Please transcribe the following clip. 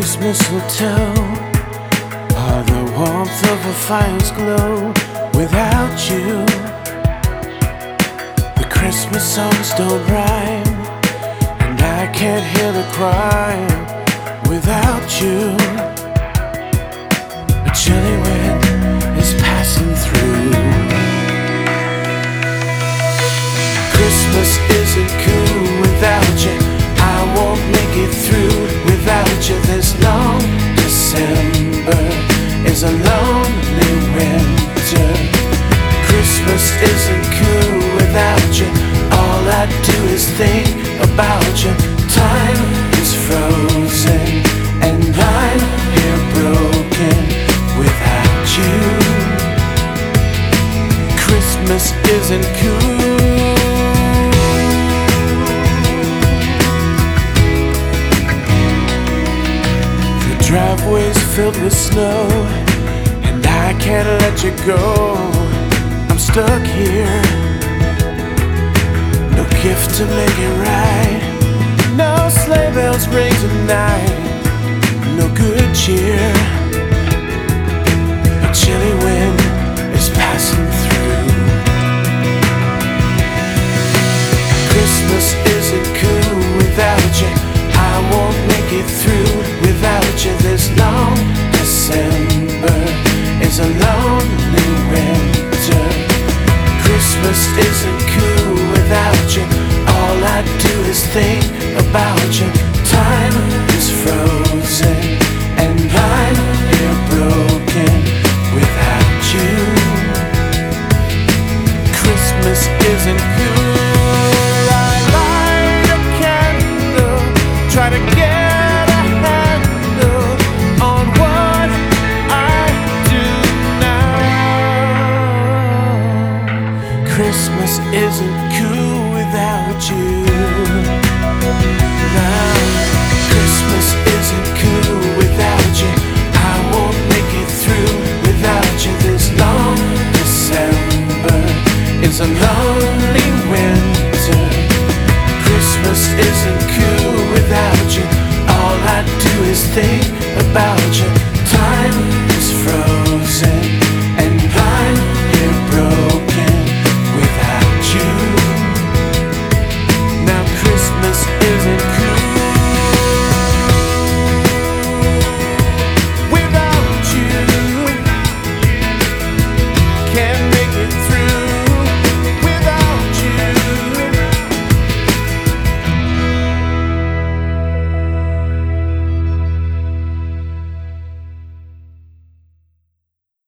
mistletoe, or the warmth of a fire's glow. Without you, the Christmas songs don't rhyme, and I can't hear the crying. Without you, a chilly wind is passing through. Christmas isn't cool without you. I won't make it through without you. This long December is a lonely winter. Christmas isn't cool without you. All I do is think about you. Time is frozen and I'm here broken without you. Christmas isn't cool. Driveway's filled with snow, and I can't let you go. I'm stuck here, no gift to make it right. No sleigh bells ring tonight, no good cheer. A chilly wind is passing through. Christmas isn't cool without you. I won't make it through without you. This long December is a lonely winter. Christmas isn't cool without you. All I do is think about you. Time is frozen and I'm here broken without you. Christmas isn't cool. I light a candle, try to get a handle on what I do now. Christmas isn't cool without you.